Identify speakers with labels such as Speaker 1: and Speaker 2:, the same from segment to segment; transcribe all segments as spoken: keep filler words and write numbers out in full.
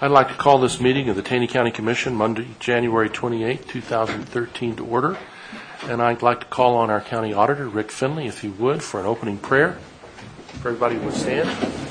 Speaker 1: I'd like to call this meeting of the Taney County Commission Monday, January twenty-eighth, two thousand thirteen to order. And I'd like to call on our County Auditor, Rick Finley, if he would, for an opening prayer. If everybody would stand.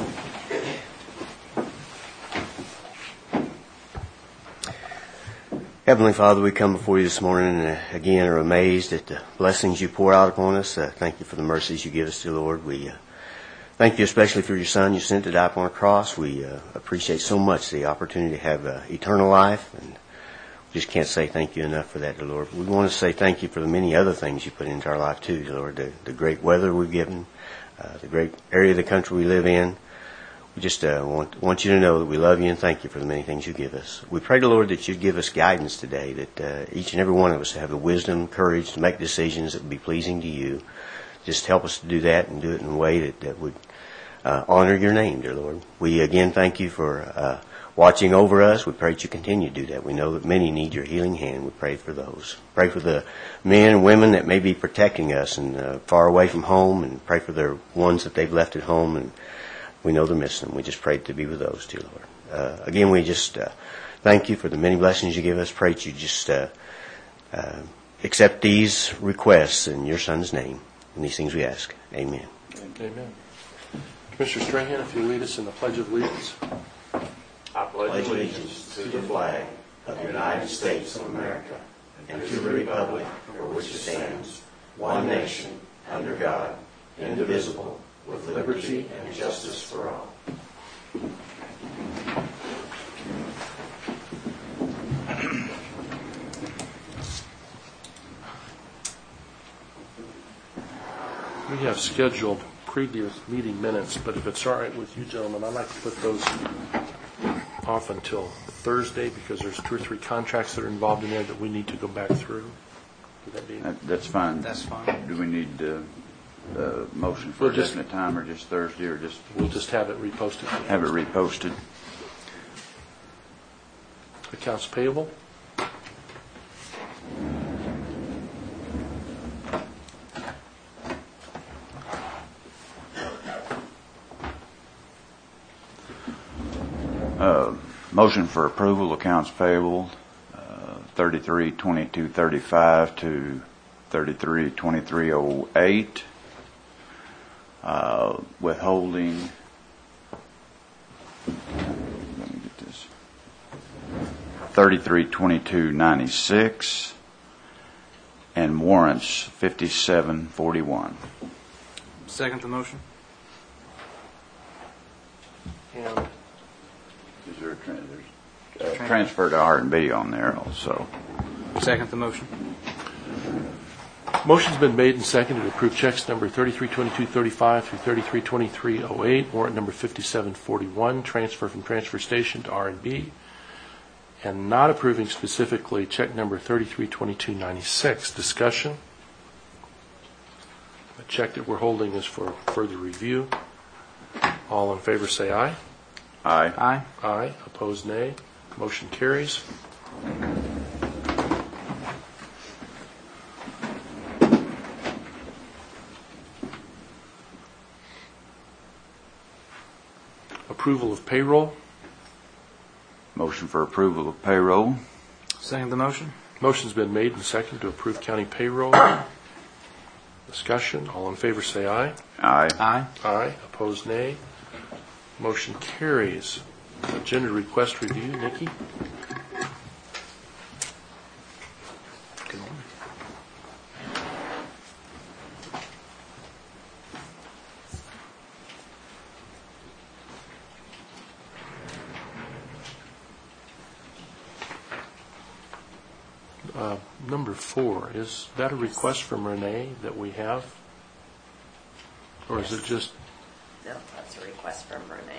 Speaker 2: Heavenly Father, we come before you this morning and uh, again are amazed at the blessings you pour out upon us. Uh, thank you for the mercies you give us, dear Lord. We uh, thank you especially for your Son you sent to die upon a cross. We uh, appreciate so much the opportunity to have uh, eternal life, and we just can't say thank you enough for that, dear Lord. We want to say thank you for the many other things you put into our life too, dear Lord. The, the great weather we've given, uh, the great area of the country we live in. We just uh, want, want you to know that we love you and thank you for the many things you give us. We pray, to Lord, that you'd give us guidance today, that uh, each and every one of us have the wisdom, courage to make decisions that would be pleasing to you. Just help us to do that and do it in a way that, that would uh, honor your name, dear Lord. We again thank you for uh, watching over us. We pray that you continue to do that. We know that many need your healing hand. We pray for those. Pray for the men and women that may be protecting us and uh, far away from home, and pray for their ones that they've left at home, and we know they're missing them. We just pray to be with those, dear Lord. Uh, again, we just uh, thank you for the many blessings you give us. Pray that you just uh, uh, accept these requests in your Son's name. And these things we ask. Amen.
Speaker 1: Amen. Commissioner Strahan, if you lead us in the Pledge of Allegiance.
Speaker 3: I pledge allegiance to the flag of the United States of America and to the republic for which it stands, one nation, under God, indivisible, with liberty and justice for all.
Speaker 1: We have scheduled previous meeting minutes, but if it's all right with you gentlemen, I'd like to put those off until Thursday because there's two or three contracts that are involved in there that we need to go back through. Would that be?
Speaker 4: That, that's fine.
Speaker 5: That's fine.
Speaker 4: Do we need uh, uh, motion for
Speaker 1: We'll
Speaker 4: a
Speaker 1: just-
Speaker 4: definite time, or just Thursday, or just
Speaker 1: We'll just have it reposted.
Speaker 4: have it reposted?
Speaker 1: Accounts payable.
Speaker 4: Uh, motion for approval, accounts payable, uh, thirty-three twenty-two thirty-five to thirty-three twenty-three oh eight. Uh, withholding. Let me get this. Thirty-three twenty-two ninety-six, and warrants fifty-seven forty-one.
Speaker 5: Second the motion.
Speaker 1: And
Speaker 4: Is there a tra- there's a transfer to R and B on there also?
Speaker 5: Second the motion.
Speaker 1: motion's been made and seconded to approve checks number thirty-three twenty-two thirty-five through thirty-three twenty-three oh eight, warrant number fifty-seven forty-one, transfer from transfer station to R and B, and not approving specifically check number thirty-three twenty-two ninety-six. Discussion. The check that we're holding is for further review. All in favor say aye.
Speaker 4: Aye.
Speaker 5: Aye.
Speaker 1: Aye. Opposed, nay. Motion carries. Approval of payroll.
Speaker 4: Motion for approval of payroll.
Speaker 5: Second the motion.
Speaker 1: Motion's been made and seconded to approve county payroll. Discussion. All in favor say aye.
Speaker 4: Aye.
Speaker 5: Aye.
Speaker 1: Aye. Opposed, nay. Motion carries. Agenda request review. Nikki?
Speaker 5: Good morning.
Speaker 1: Uh, number four, is that a request from Renee that we have? Or is it just,
Speaker 6: No, that's a request from Renee.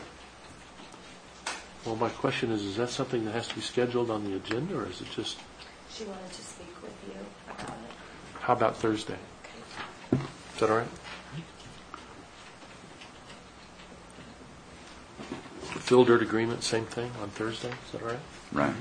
Speaker 1: well, my question is, is that something that has to be scheduled on the agenda, or is it just,
Speaker 6: She wanted to speak with you about it.
Speaker 1: how about Thursday?
Speaker 6: Okay.
Speaker 1: Is that all right? Fill dirt agreement, same thing on Thursday, is that all right?
Speaker 4: Right.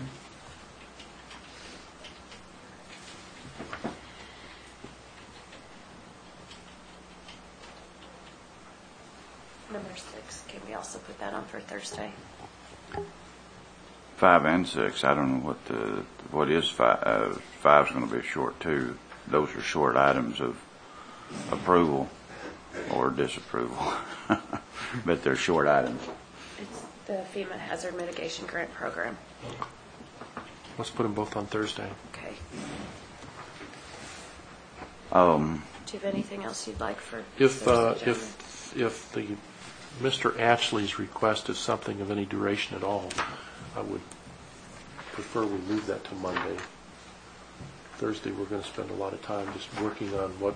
Speaker 6: Number six, can we also put that on for Thursday?
Speaker 4: five and six, I don't know what the, what is five, uh, five's gonna be short too. Those are short items of approval or disapproval, but they're short items.
Speaker 6: It's the FEMA Hazard Mitigation Grant Program.
Speaker 1: Let's put them both on Thursday.
Speaker 6: Okay.
Speaker 4: Um,
Speaker 6: Do you have anything else you'd like for?
Speaker 1: If, uh,
Speaker 6: Thursday,
Speaker 1: if, if the, Mister Ashley's request is something of any duration at all, I would prefer we move that to Monday. Thursday, we're going to spend a lot of time just working on what,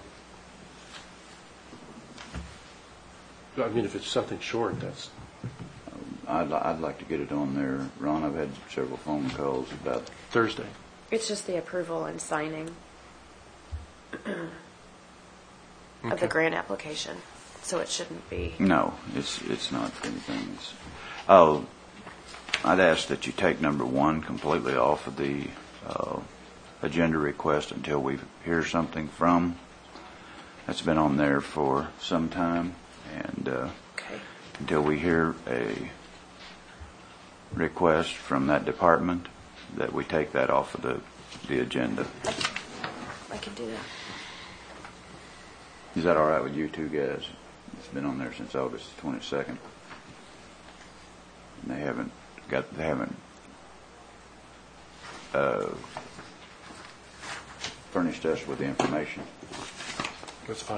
Speaker 1: I mean, if it's something short, that's,
Speaker 4: I'd, li- I'd like to get it on there. Ron, I've had several phone calls about,
Speaker 1: Thursday.
Speaker 6: It's just the approval and signing of
Speaker 1: Okay.
Speaker 6: the grant application, so it shouldn't be.
Speaker 4: no, it's, it's not anything. It's, oh, I'd ask that you take number one completely off of the, uh, agenda request until we hear something from. That's been on there for some time, and, uh,
Speaker 6: Okay.
Speaker 4: until we hear a request from that department, that we take that off of the, the agenda.
Speaker 6: I can do that.
Speaker 4: Is that all right with you two guys? It's been on there since August twenty-second. And they haven't got, they haven't, uh, furnished us with the information.
Speaker 1: That's fine.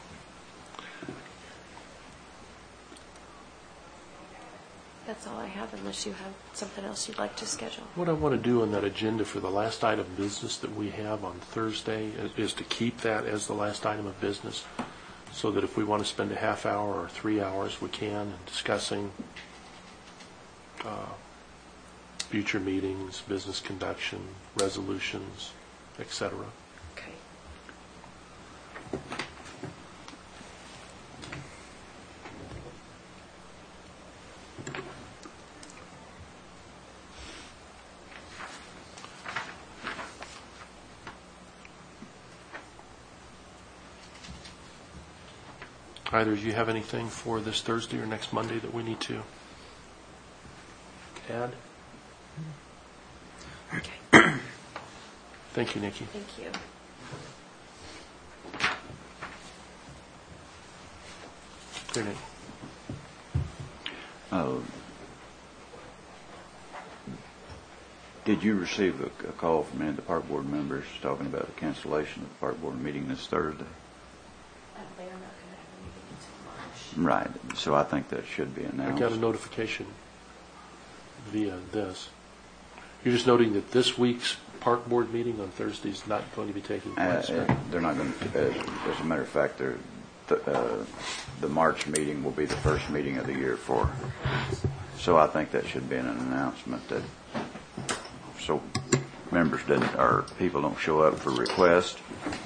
Speaker 6: That's all I have, unless you have something else you'd like to schedule.
Speaker 1: What I want to do on that agenda for the last item of business that we have on Thursday is, is to keep that as the last item of business, so that if we want to spend a half hour or three hours, we can, in discussing uh, future meetings, business conduction, resolutions, et cetera.
Speaker 6: Okay.
Speaker 1: Either of you have anything for this Thursday or next Monday that we need to add?
Speaker 6: Okay.
Speaker 1: Thank you, Nikki.
Speaker 6: Thank you.
Speaker 1: Here, Nick.
Speaker 4: Uh, Did you receive a, a call from any of the park board members talking about the cancellation of the park board meeting this Thursday?
Speaker 6: They are not going to have a meeting until March.
Speaker 4: Right, so I think that should be
Speaker 1: I
Speaker 4: announced.
Speaker 1: got a notification via this. You're just noting that this week's park board meeting on Thursday is not going to be taking
Speaker 4: Uh,
Speaker 1: place,
Speaker 4: uh,
Speaker 1: right?
Speaker 4: They're not going to, uh, as a matter of fact, they're, the, uh, the March meeting will be the first meeting of the year for, so I think that should be an announcement that, so members didn't, or people don't show up for requests.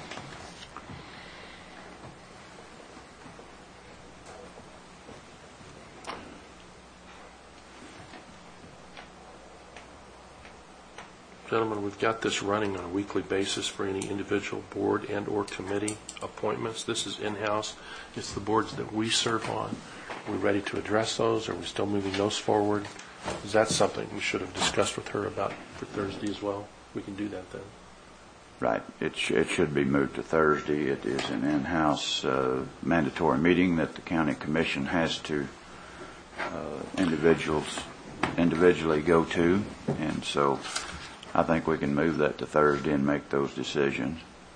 Speaker 1: Gentlemen, we've got this running on a weekly basis for any individual board and or committee appointments. This is in-house. It's the boards that we serve on. Are we ready to address those? Are we still moving those forward? Is that something we should have discussed with her about for Thursday as well? We can do that then.
Speaker 4: Right. It, sh- it should be moved to Thursday. It is an in-house uh, mandatory meeting that the county commission has to uh, individuals individually go to, and so I think we can move that to Thursday and make those decisions.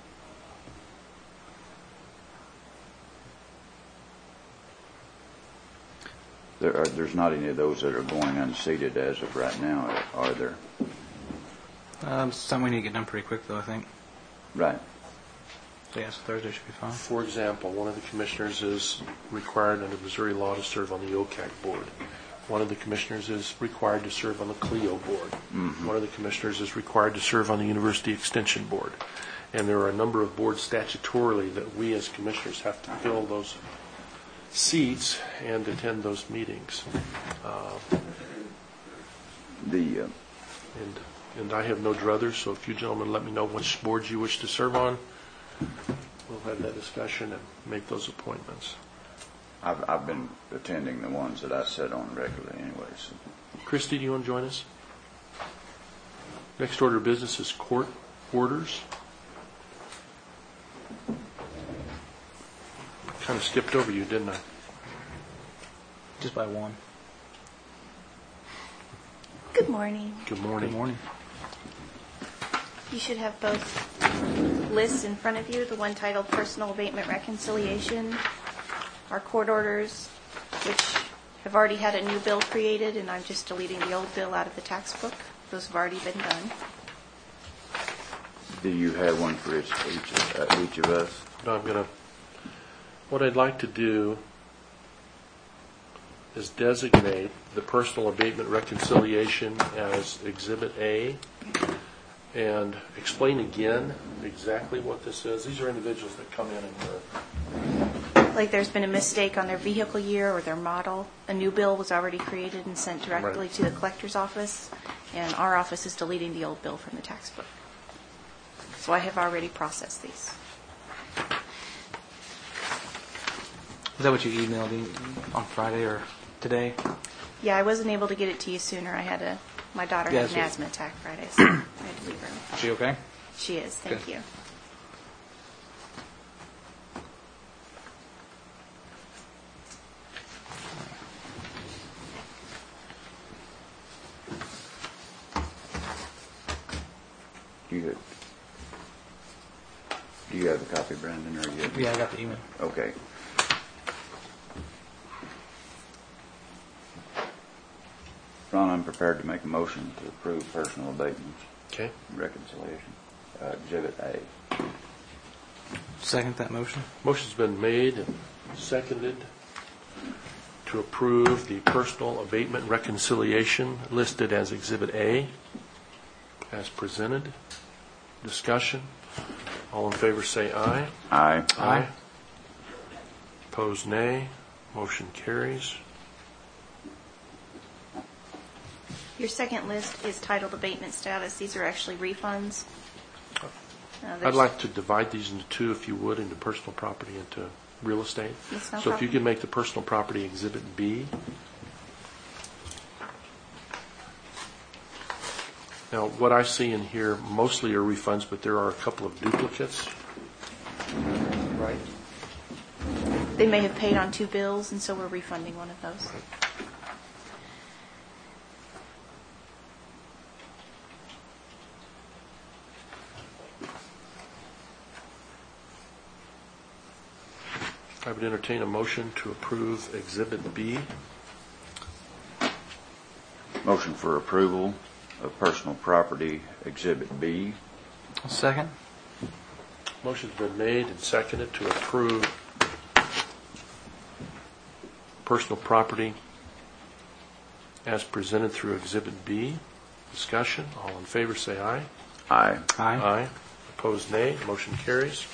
Speaker 4: There are, there's not any of those that are going unseated as of right now, are there?
Speaker 5: Um, something we need to get done pretty quick, though, I think.
Speaker 4: Right.
Speaker 5: So, yes, Thursday should be fine.
Speaker 1: For example, one of the commissioners is required under Missouri law to serve on the O C A C board. One of the commissioners is required to serve on the C L E O board. Mm-hmm. One of the commissioners is required to serve on the University Extension board. And there are a number of boards statutorily that we as commissioners have to fill those seats and attend those meetings. Uh,
Speaker 4: The uh,
Speaker 1: and and I have no druthers, so if you gentlemen let me know which boards you wish to serve on, we'll have that discussion and make those appointments.
Speaker 4: I've, I've been attending the ones that I sit on regularly anyways.
Speaker 1: Christy, do you want to join us? Next order of business is court orders. Kind of skipped over you, didn't I?
Speaker 5: Just by one.
Speaker 6: Good morning.
Speaker 1: Good morning.
Speaker 5: Good morning.
Speaker 6: You should have both lists in front of you, the one titled Personal Abatement Reconciliation, our court orders, which have already had a new bill created, and I'm just deleting the old bill out of the tax book. Those have already been done.
Speaker 4: Do you have one for each, each, of, uh, each of us?
Speaker 1: No, I'm going to, what I'd like to do is designate the personal abatement reconciliation as Exhibit A and explain again exactly what this is. These are individuals that come in and are
Speaker 6: Like there's been a mistake on their vehicle year or their model. A new bill was already created and sent directly
Speaker 1: Right.
Speaker 6: to the collector's office, and our office is deleting the old bill from the tax book. So I have already processed these.
Speaker 5: Is that what you emailed me on Friday or today?
Speaker 6: Yeah, I wasn't able to get it to you sooner. I had a, my daughter
Speaker 5: Yeah,
Speaker 6: had an
Speaker 5: so-
Speaker 6: asthma attack Friday, so I had to leave her.
Speaker 5: Is she okay?
Speaker 6: She is, thank
Speaker 5: Good.
Speaker 6: you.
Speaker 4: Do you, do you have a copy, Brandon, or you?
Speaker 5: Yeah, I got the email.
Speaker 4: Okay. Ron, I'm prepared to make a motion to approve personal abatements,
Speaker 1: okay.
Speaker 4: reconciliation, uh, Exhibit A.
Speaker 5: Second that motion.
Speaker 1: Motion's been made and seconded to approve the personal abatement reconciliation listed as Exhibit A as presented. Discussion. All in favor say aye.
Speaker 4: Aye.
Speaker 1: Aye. Opposed, nay. Motion carries.
Speaker 6: Your second list is titled Abatement Status. These are actually refunds. Uh,
Speaker 1: I'd
Speaker 6: there's-
Speaker 1: like to divide these into two, if you would, into personal property and into real estate.
Speaker 6: Yes, no
Speaker 1: So if you
Speaker 6: problem.
Speaker 1: could make the personal property Exhibit B. Now, what I see in here mostly are refunds, but there are a couple of duplicates. Right?
Speaker 6: They may have paid on two bills, and so we're refunding one of those.
Speaker 1: I would entertain a motion to approve Exhibit B.
Speaker 4: Motion for approval of personal property Exhibit B.
Speaker 5: Second.
Speaker 1: Motion's been made and seconded to approve personal property as presented through Exhibit B. Discussion. All in favor say aye.
Speaker 4: Aye.
Speaker 5: Aye.
Speaker 1: Aye. Opposed, nay. Motion carries.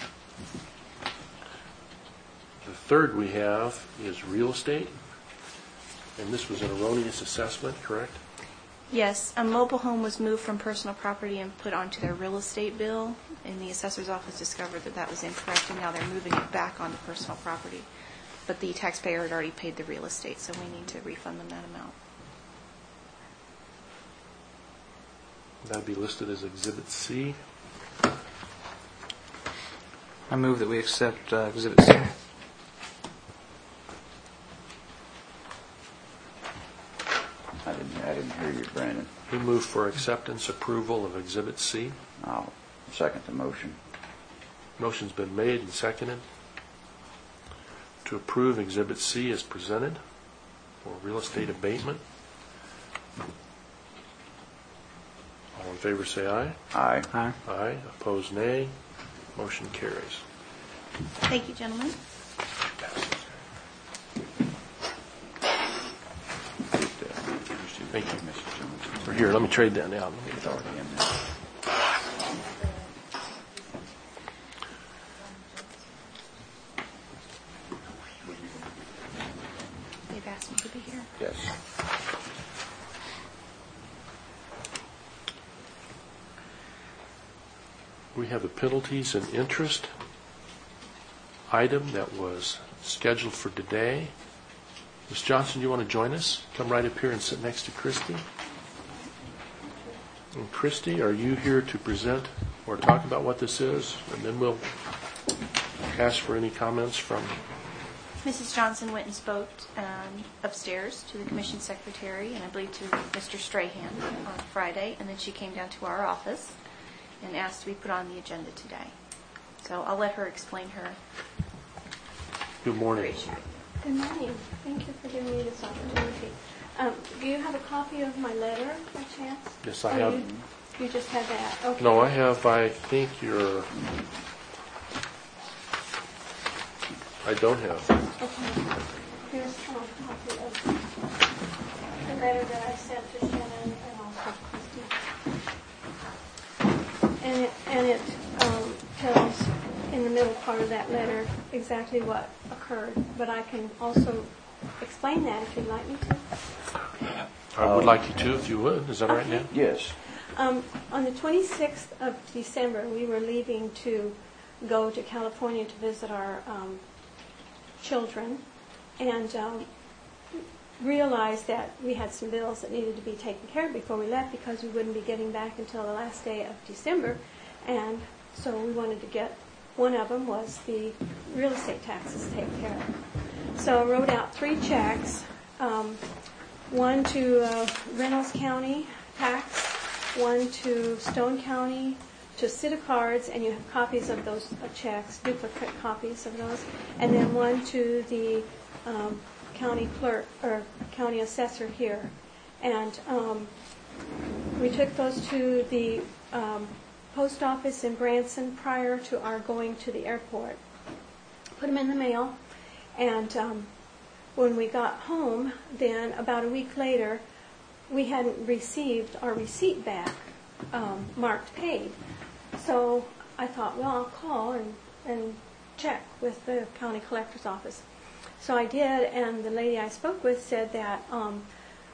Speaker 1: The third we have is real estate, and this was an erroneous assessment, correct?
Speaker 6: Yes, a mobile home was moved from personal property and put onto their real estate bill, and the assessor's office discovered that that was incorrect, and now they're moving it back onto personal property. But the taxpayer had already paid the real estate, so we need to refund them that amount.
Speaker 1: That'd be listed as Exhibit C.
Speaker 5: I move that we accept uh, Exhibit C.
Speaker 4: I didn't, I didn't hear you, Brandon.
Speaker 1: We move for acceptance, approval of Exhibit C.
Speaker 4: I'll second the motion.
Speaker 1: Motion's been made and seconded to approve Exhibit C as presented for real estate abatement. All in favor say aye.
Speaker 4: Aye.
Speaker 5: Aye.
Speaker 1: Aye. Opposed, nay. Motion carries.
Speaker 6: Thank you, gentlemen.
Speaker 1: Thank you.
Speaker 4: Missus Jones.
Speaker 1: Or here, let me trade that now.
Speaker 4: It's already in there.
Speaker 6: They've asked me to be here.
Speaker 4: Yes.
Speaker 1: We have a penalties and interest item that was scheduled for today. Miz Johnson, you want to join us? Come right up here and sit next to Christie. And Christy, are you here to present or talk about what this is? And then we'll ask for any comments from...
Speaker 6: Missus Johnson went and spoke um, upstairs to the commission secretary and I believe to Mister Strahan on Friday, and then she came down to our office and asked to be put on the agenda today. So I'll let her explain her
Speaker 1: Good morning.
Speaker 6: issue.
Speaker 7: Good morning. Thank you for giving me this opportunity. Um, do you have a copy of my letter by chance?
Speaker 1: Yes, I
Speaker 7: Or
Speaker 1: have.
Speaker 7: You, you just have that? Okay.
Speaker 1: No, I have, I think your... I don't have.
Speaker 7: Okay. Here's a copy of the letter that I sent to Shannon and also Christy. And it, and it um, tells in the middle part of that letter exactly what occurred, but I can also explain that if you'd like me to.
Speaker 1: I would like you to, if you would. Is that all right now?
Speaker 4: Yes.
Speaker 7: Um, on the twenty-sixth of December, we were leaving to go to California to visit our um, children, and um, realized that we had some bills that needed to be taken care of before we left because we wouldn't be getting back until the last day of December, and so we wanted to get, one of them was the real estate taxes taken care of. So I wrote out three checks, um, one to uh, Reynolds County tax, one to Stone County, to Citi Cards, and you have copies of those uh, checks, duplicate copies of those, and then one to the um, county clerk or county assessor here. And um, we took those to the um, post office in Branson prior to our going to the airport. Put them in the mail, and um, when we got home, then about a week later, we hadn't received our receipt back, um, marked paid. So I thought, well, I'll call and, and check with the county collector's office. So I did, and the lady I spoke with said that um,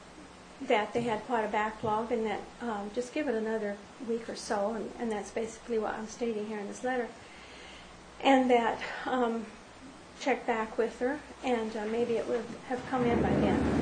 Speaker 7: that they had quite a backlog, and that um, just give it another week or so, and, and that's basically what I'm stating here in this letter. And that um, check back with her, and uh, maybe it would have come in by then.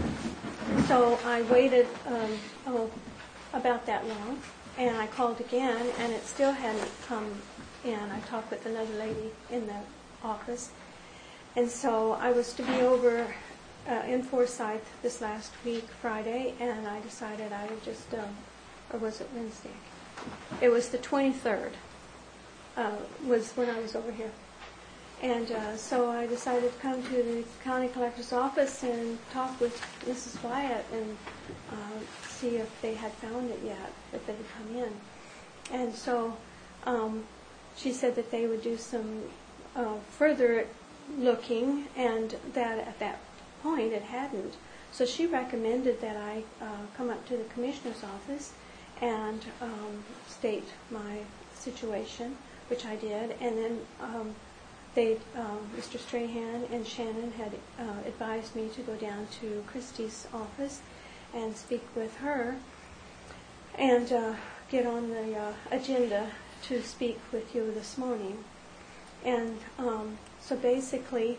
Speaker 7: So I waited um, oh, about that long, and I called again, and it still hadn't come in. I talked with another lady in the office, and so I was to be over uh, in Forsyth this last week, Friday, and I decided I would just, um, or was it Wednesday? It was the twenty-third, uh, was when I was over here. And uh, so I decided to come to the county collector's office and talk with Missus Wyatt and uh, see if they had found it yet, if they had come in. And so um, she said that they would do some uh, further looking, and that at that point it hadn't. So she recommended that I uh, come up to the commissioner's office and um, state my situation, which I did, and then um, They, um, Mister Strahan and Shannon had uh, advised me to go down to Christie's office and speak with her and uh, get on the uh, agenda to speak with you this morning. And um, so basically,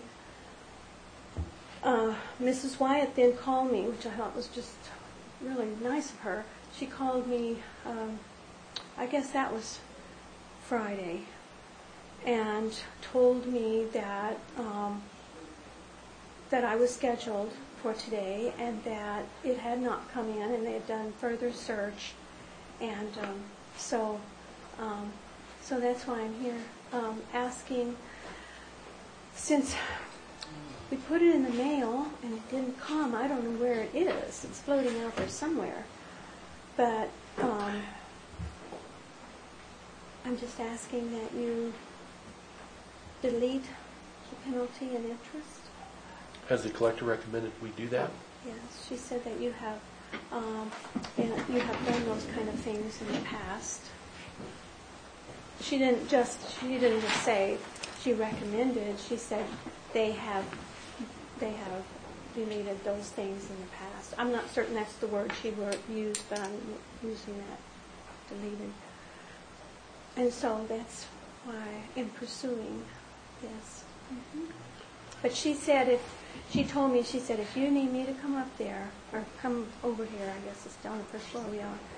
Speaker 7: uh, Missus Wyatt then called me, which I thought was just really nice of her. She called me, um, I guess that was Friday, and told me that um, that I was scheduled for today, and that it had not come in, and they had done further search, and um, so um, so that's why I'm here um, asking. Since we put it in the mail and it didn't come, I don't know where it is. It's floating out there somewhere, but um, I'm just asking that you delete the penalty and interest.
Speaker 1: Has the collector recommended we do that?
Speaker 7: Yes, she said that you have um, you have done those kind of things in the past. She didn't just she didn't just say she recommended. She said they have they have deleted those things in the past. I'm not certain that's the word she word used, but I'm using that, deleted. And so that's why in pursuing this. Mm-hmm. But she said if, she told me, she said, if you need me to come up there, or come over here, I guess it's down the first floor we are,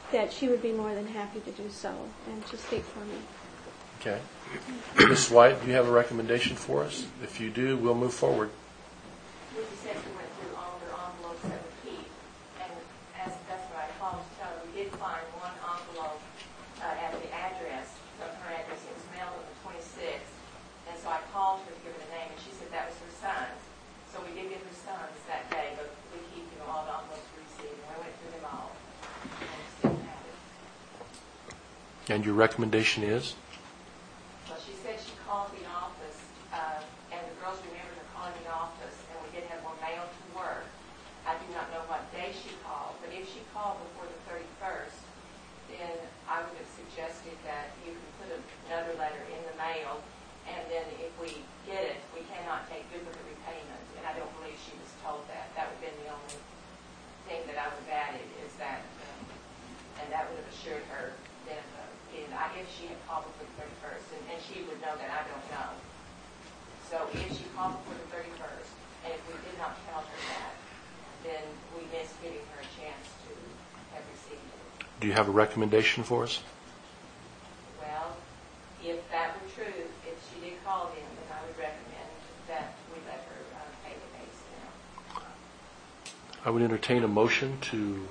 Speaker 7: that she would be more than happy to do so and to speak for me.
Speaker 1: Okay. Missus White, do you have a recommendation for us? If you do, we'll move forward.
Speaker 8: We just said we went through all their envelopes that we keep, and as that's what I called to tell her, we did find one envelope uh, at the address, from her address. It was mailed on the twenty-sixth, and so I called her to give her the name, and she said that was her son's. So we did give her son's that day, but we keep, you know, all the envelopes we received, and I went through them all, and we still have it.
Speaker 1: And your recommendation is?
Speaker 8: Well, she said she called the office, uh, and the girls remembered her calling the office, and we did have more mail to work. I do not know what day she called, but if she called before the thirty-first, then I would have suggested that you can put another letter in the mail, and then if we get it, we cannot take duplicate repayment, and I don't believe she was told that. That would have been the only thing that I would have added, is that, um, and that would have assured her that uh, in, I, if she had called before the thirty-first, and, and she would know that I don't know. So if she called before the thirty-first, and if we did not tell her that, then we missed giving her a chance to have received it.
Speaker 1: Do you have a recommendation for us?
Speaker 8: Well, if that were true, if she did call them, then I would recommend that we let her uh, pay the base now.
Speaker 1: I would entertain a motion to,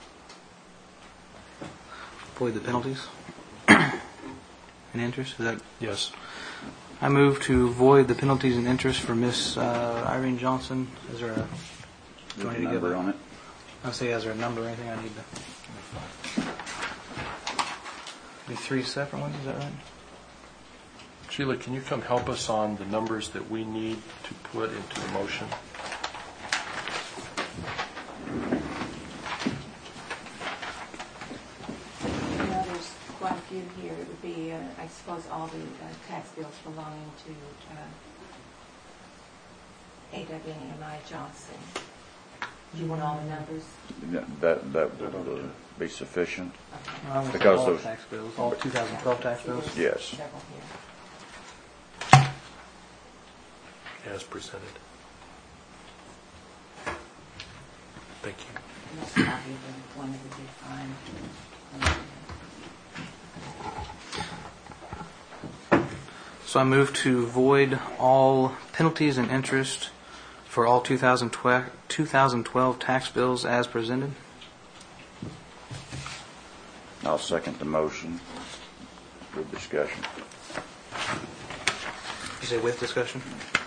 Speaker 5: Void the penalties and interest. Is that?
Speaker 1: yes,
Speaker 5: I move to void the penalties and interest for Miss uh, Irene Johnson. Is there a
Speaker 4: There's
Speaker 5: I
Speaker 4: a
Speaker 5: need to give
Speaker 4: number
Speaker 5: a-
Speaker 4: on it.
Speaker 5: I'll say, is there a number or anything I need to? Be three separate ones. Is that right?
Speaker 1: Sheila, can you come help us on the numbers that we need to put into the motion?
Speaker 9: Well, there's quite a few here. It would be, uh, I suppose, all the uh, tax bills belonging to uh, A W M I Johnson. Do you want all the numbers?
Speaker 4: That, that would uh, be sufficient.
Speaker 9: Okay.
Speaker 5: Well,
Speaker 4: Because
Speaker 5: all
Speaker 4: those-
Speaker 5: tax bills, all two thousand twelve tax
Speaker 9: See,
Speaker 5: bills.
Speaker 9: there's
Speaker 4: Yes.
Speaker 9: several here.
Speaker 1: As presented. Thank you.
Speaker 9: And that's probably the one that would be fine.
Speaker 5: So I move to void all penalties and interest for all two thousand twelve, two thousand twelve tax bills as presented.
Speaker 4: I'll second the motion with discussion.
Speaker 5: You say with discussion?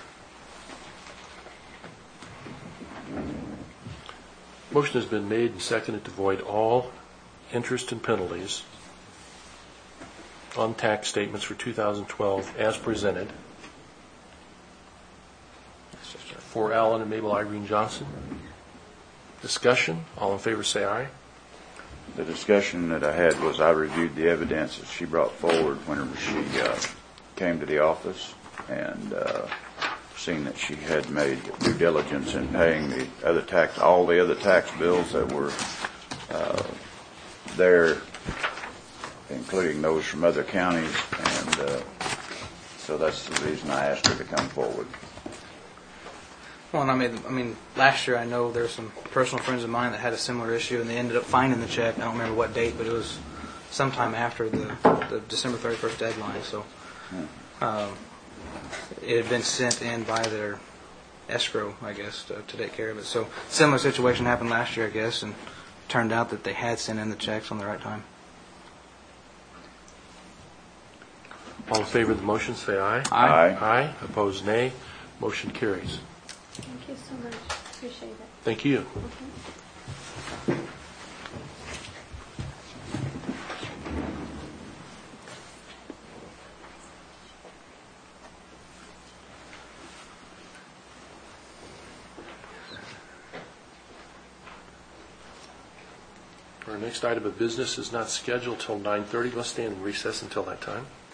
Speaker 1: Motion has been made and seconded to void all interest and penalties on tax statements for two thousand twelve as presented for Alan and Mabel Irene Johnson. Discussion. All in favor say aye.
Speaker 4: The discussion that I had was I reviewed the evidence that she brought forward whenever she uh, came to the office, and uh, seen that she had made due diligence in paying the other tax, all the other tax bills that were uh, there, including those from other counties, and uh, so that's the reason I asked her to come forward.
Speaker 5: Well, and I made, I mean, last year I know there's some personal friends of mine that had a similar issue, and they ended up finding the check. I don't remember what date, but it was sometime after the, the December thirty-first deadline. So um, it had been sent in by their escrow, I guess, to, to take care of it. So similar situation happened last year, I guess, and turned out that they had sent in the checks on the right time.
Speaker 1: All in favor of the motion say aye.
Speaker 4: Aye.
Speaker 1: Aye. Opposed nay. Motion carries.
Speaker 7: Thank you so much. Appreciate it.
Speaker 1: Thank you. Our next item of business is not scheduled till nine thirty. Let's stand in recess until that time.